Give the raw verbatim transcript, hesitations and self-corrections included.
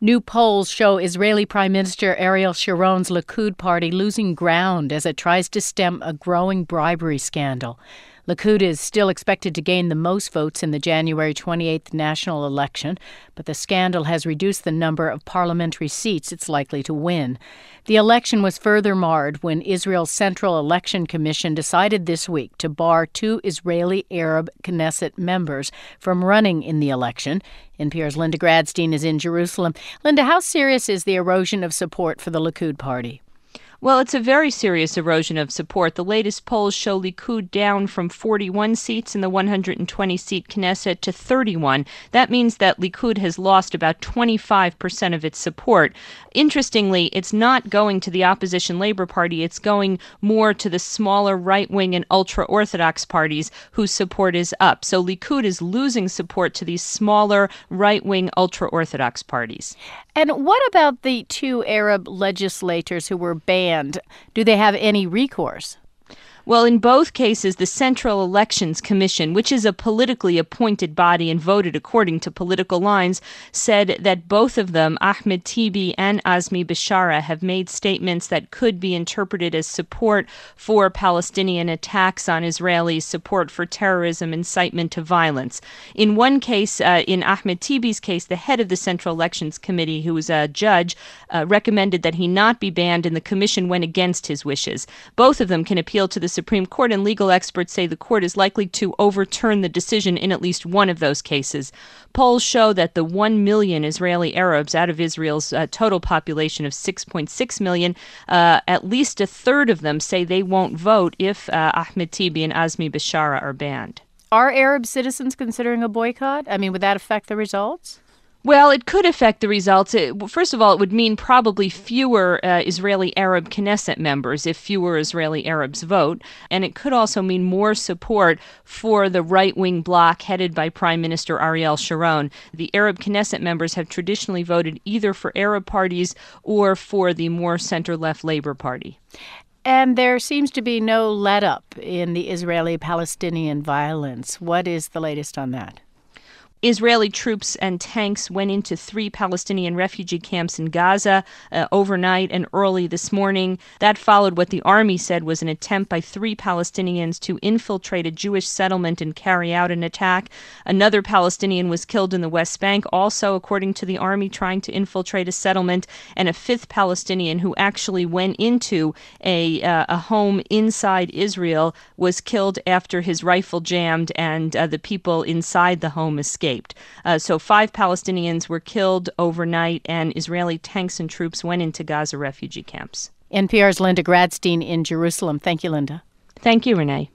New polls show Israeli Prime Minister Ariel Sharon's Likud party losing ground as it tries to stem a growing bribery scandal. Likud is still expected to gain the most votes in the January twenty-eighth national election, but the scandal has reduced the number of parliamentary seats it's likely to win. The election was further marred when Israel's Central Election Commission decided this week to bar two Israeli Arab Knesset members from running in the election. N P R's Linda Gradstein is in Jerusalem. Linda, how serious is the erosion of support for the Likud party? Well, it's a very serious erosion of support. The latest polls show Likud down from forty-one seats in the one hundred twenty seat Knesset to thirty-one. That means that Likud has lost about twenty-five percent of its support. Interestingly, it's not going to the opposition Labor Party. It's going more to the smaller right-wing and ultra-Orthodox parties whose support is up. So Likud is losing support to these smaller right-wing ultra-Orthodox parties. And what about the two Arab legislators who were banned? Do they have any recourse? Well, in both cases, the Central Elections Commission, which is a politically appointed body and voted according to political lines, said that both of them, Ahmed Tibi and Azmi Bishara, have made statements that could be interpreted as support for Palestinian attacks on Israelis, support for terrorism, incitement to violence. In one case, uh, in Ahmed Tibi's case, the head of the Central Elections Committee, who was a judge, uh, recommended that he not be banned, and the commission went against his wishes. Both of them can appeal to the Supreme Court, and legal experts say the court is likely to overturn the decision in at least one of those cases. Polls show that the one million Israeli Arabs out of Israel's uh, total population of six point six million, uh, at least a third of them say they won't vote if uh, Ahmed Tibi and Azmi Bishara are banned. Are Arab citizens considering a boycott? I mean, would that affect the results? Well, it could affect the results. It, first of all, it would mean probably fewer uh, Israeli Arab Knesset members if fewer Israeli Arabs vote. And it could also mean more support for the right-wing bloc headed by Prime Minister Ariel Sharon. The Arab Knesset members have traditionally voted either for Arab parties or for the more center-left Labor Party. And there seems to be no let-up in the Israeli-Palestinian violence. What is the latest on that? Israeli troops and tanks went into three Palestinian refugee camps in Gaza uh, overnight and early this morning. That followed what the army said was an attempt by three Palestinians to infiltrate a Jewish settlement and carry out an attack. Another Palestinian was killed in the West Bank, also, according to the army, trying to infiltrate a settlement. And a fifth Palestinian who actually went into a, uh, a home inside Israel was killed after his rifle jammed and uh, the people inside the home escaped. Uh, so five Palestinians were killed overnight, and Israeli tanks and troops went into Gaza refugee camps. N P R's Linda Gradstein in Jerusalem. Thank you, Linda. Thank you, Renee.